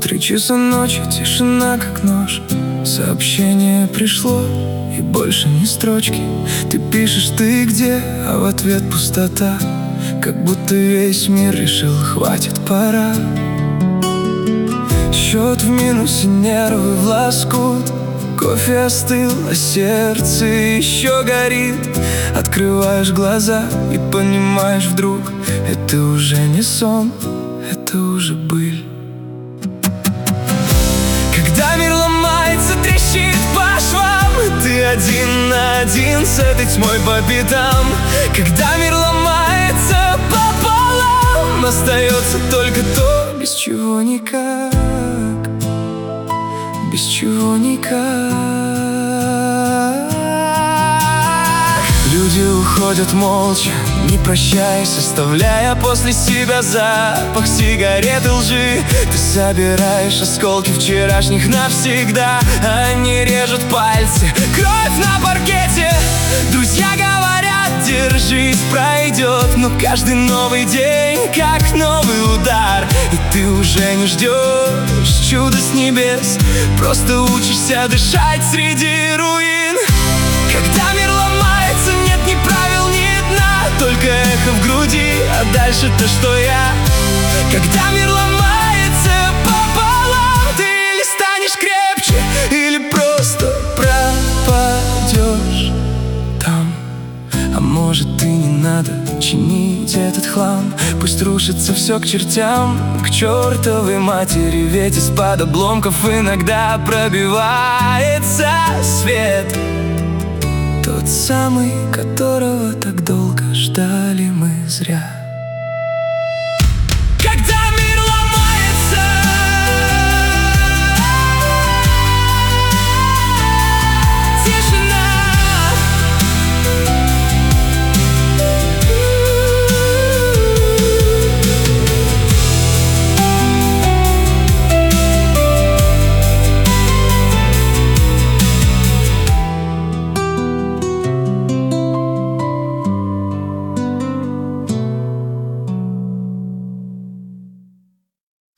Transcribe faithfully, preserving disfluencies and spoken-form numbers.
три часа ночи, тишина как нож. Сообщение пришло, и больше ни строчки. Ты пишешь, ты где, а в ответ пустота. Как будто весь мир решил, хватит, пора. Счет в минусе, нервы в лоскут. Кофе остыл, а сердце еще горит. Открываешь глаза и понимаешь вдруг, это уже не сон, это уже быль. Когда мир ломается, трещит по швам, и ты один на один с этой тьмой по пятам. Когда мир ломается пополам, остается только то, без чего никак, без чего никак. Люди уходят молча, не прощаясь, оставляя после себя запах сигарет и лжи. Ты собираешь осколки вчерашних навсегда. Они режут пальцы, кровь на паркете. Друзья говорят, держись, пройдет. Но каждый новый день, как новый удар. И ты уже не ждешь чуда с небес, просто учишься дышать среди руин. Когда мир ломается, нет ни правил, ни дна, только эхо в груди, а дальше-то что я? Когда мир ломается пополам, ты или станешь крепче, или просто пропадешь там. А может, и не надо чинить этот хлам, пусть рушится все к чертям, к чертовой матери. Ведь из-под обломков иногда пробивается свет, тот самый, которого так долго ждали мы зря.